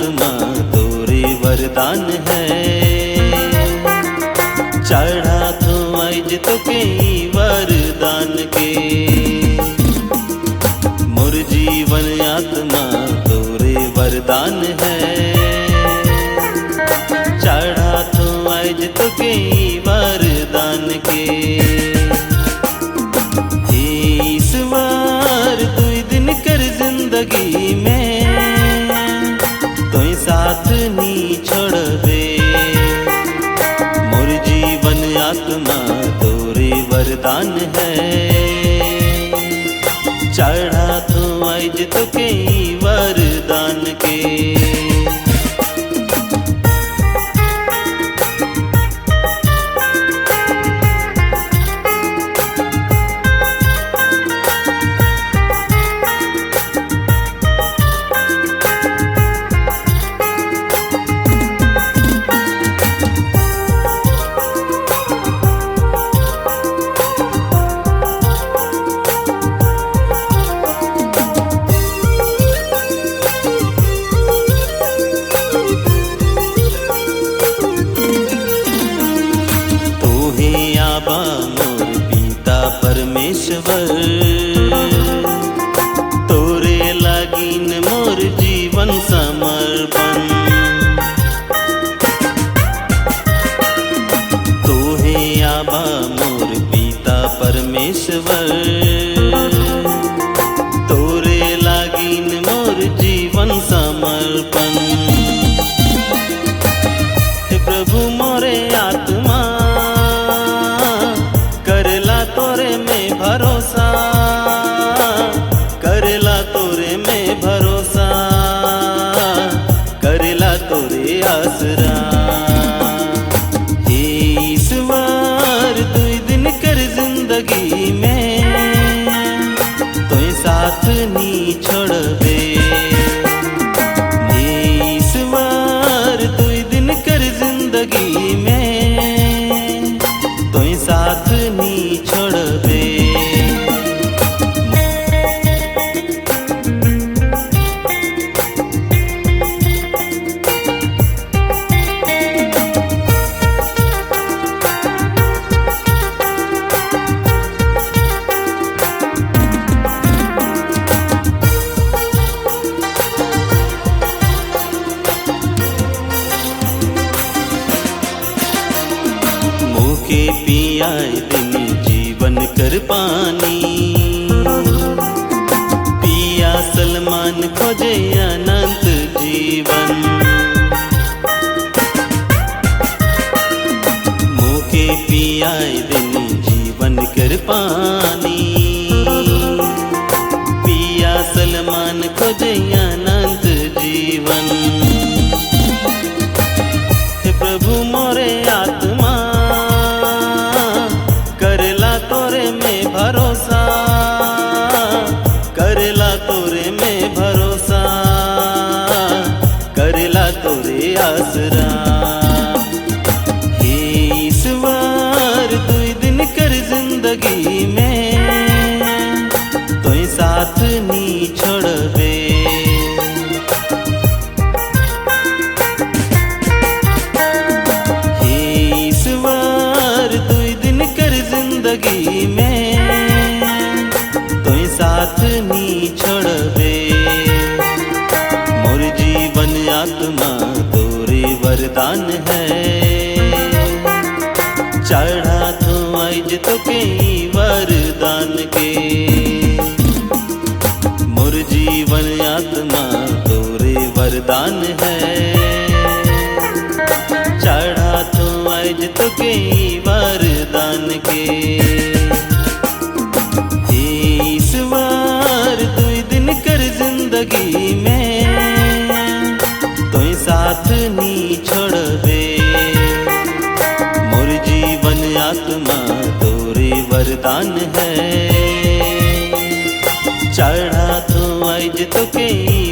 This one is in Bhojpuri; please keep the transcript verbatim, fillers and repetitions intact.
आत्मा तोरे वरदान है। चढ़ा तो आज तो के वरदान के मोर जीवन आत्मा तोरे वरदान है। चढ़ा तो आज तो के वरदान के ईश्वर तू दिन कर जिंदगी में तो साथ नी छोड़बे। मोर जीवन आत्मा तोरे वरदान है। चढ़ा तो आज तो के वरदान के मोर पिता परमेश्वर तोरे लागिन मोर जीवन समर्पण। तोहे आबा मोर पिता परमेश्वर तोरे लागिन मोर जीवन समर्पण। हे प्रभु मोरे आत्मा तोरे में भरोसा करेला तोरे में भरोसा करेला तोरे आसरा। ईश्वर तू दिन कर जिंदगी में तो साथ नी छोड़बे। ईश्वर तू दिन कर जिंदगी में तो साथ नी छोड़बे। मुखे पियाए दिन जीवन कर पानी पिया सलमान खोजे अनंत जीवन। मुखे पियाए दिन जीवन कर पानी पिया सलमान खोजे अनंत जीवन। हे प्रभु मोरे आत्मा तोरे में भरोसा करेला तोरे में भरोसा करेला तोरे आसरा। ईश्वर तू दिन कर जिंदगी में तो साथ नी छोड़बे। ईश्वर तू दिन कर जिंदगी में तो साथ नी छोड़बे। मोर जीवन आत्मा तोरे वरदान है। चढ़ा तो आज तो के वरदान के मोर जीवन आत्मा तोरे वरदान है। चढ़ा तो आज तो के वरदान के ईश्वर तू दिन कर जिंदगी में तो साथ नी छोड़बे। मोर जीवन आत्मा तोरे वरदान है। चढ़ा तो आज तो के